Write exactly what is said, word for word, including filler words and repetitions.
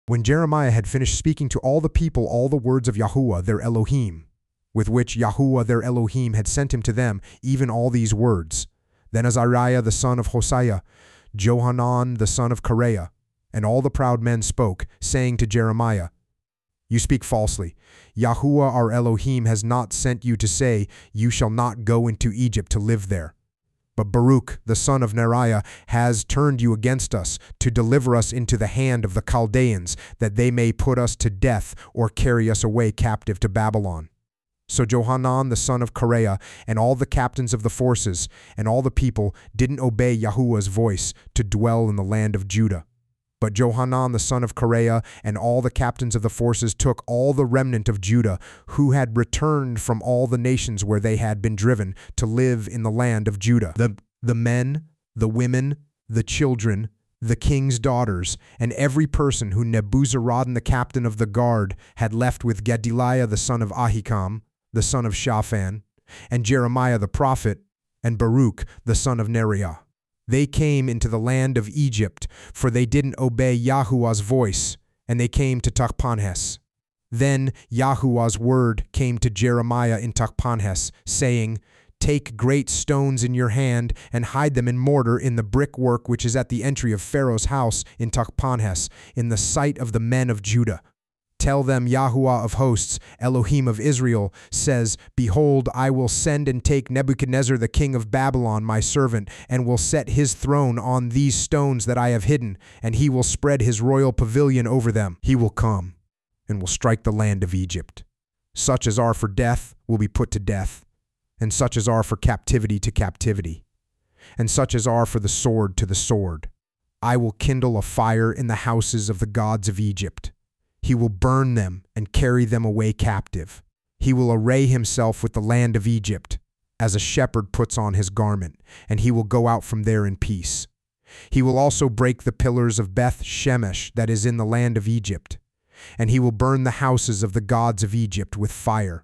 When Jeremiah had finished speaking to all the people all the words of Yahuwah their Elohim, with which Yahuwah their Elohim had sent him to them, even all these words, then Azariah the son of Hosea, Johanan the son of Kareah, and all the proud men spoke, saying to Jeremiah, You speak falsely. Yahuwah our Elohim has not sent you to say, You shall not go into Egypt to live there. But Baruch, the son of Neriah, has turned you against us to deliver us into the hand of the Chaldeans, that they may put us to death or carry us away captive to Babylon. So Johanan, the son of Kareah, and all the captains of the forces, and all the people didn't obey Yahuwah's voice to dwell in the land of Judah. But Johanan, the son of Kareah, and all the captains of the forces took all the remnant of Judah, who had returned from all the nations where they had been driven, to live in the land of Judah. The, the men, the women, the children, the king's daughters, and every person who Nebuzaradan, the captain of the guard, had left with Gedaliah, the son of Ahikam, the son of Shaphan, and Jeremiah the prophet, and Baruch, the son of Neriah. They came into the land of Egypt, for they didn't obey Yahuwah's voice, and they came to Tachpanhes. Then Yahuwah's word came to Jeremiah in Tachpanhes, saying, Take great stones in your hand, and hide them in mortar in the brickwork which is at the entry of Pharaoh's house in Tachpanhes, in the sight of the men of Judah. Tell them Yahuwah of hosts, Elohim of Israel, says, Behold, I will send and take Nebuchadnezzar the king of Babylon, my servant, and will set his throne on these stones that I have hidden, and he will spread his royal pavilion over them. He will come, and will strike the land of Egypt. Such as are for death will be put to death, and such as are for captivity to captivity, and such as are for the sword to the sword. I will kindle a fire in the houses of the gods of Egypt. He will burn them and carry them away captive. He will array himself with the land of Egypt, as a shepherd puts on his garment, and he will go out from there in peace. He will also break the pillars of Beth Shemesh that is in the land of Egypt, and he will burn the houses of the gods of Egypt with fire.